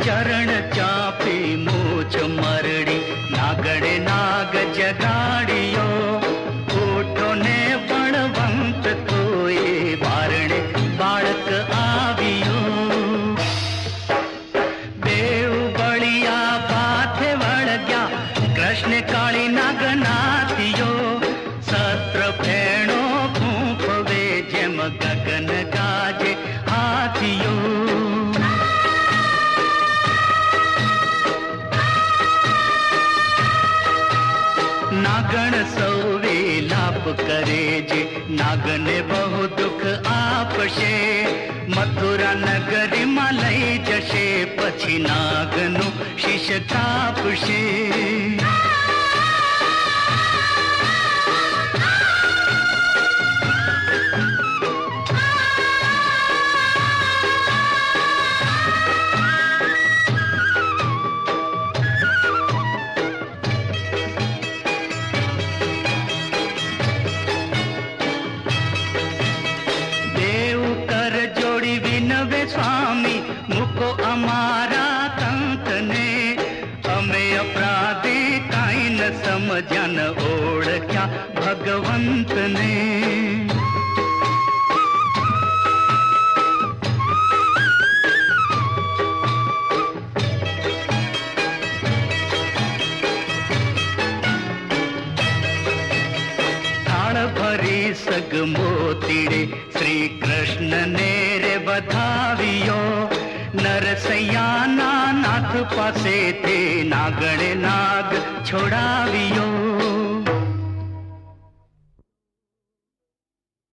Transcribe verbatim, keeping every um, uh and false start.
चरण चापी मूछ मरड़ी नागड़े नाग जगाड़ियो ऊठो ने बणवंत कोई बारणे बाळक आवियो देव बलिया पाथे वळग्या कृष्ण काली नागनाथियो सत्र फेणो फूंफवे जेम गगन गाजे हाथियो नागण सौवे लाप करे जे नागने बहु दुख आपशे मथुरा नगरी में लई जशे पछी नागनु शीश कापशे स्वामी मुको अमारा कंत ने अमे अपराधी काई न समझा न ओळख्या भगवंत ने थाळ भरी सग मोतीड़े श्री कृष्ण ने रे बधावियो नरसैया ना नाथ पासे थे नागणे नाग छोड़ावियो।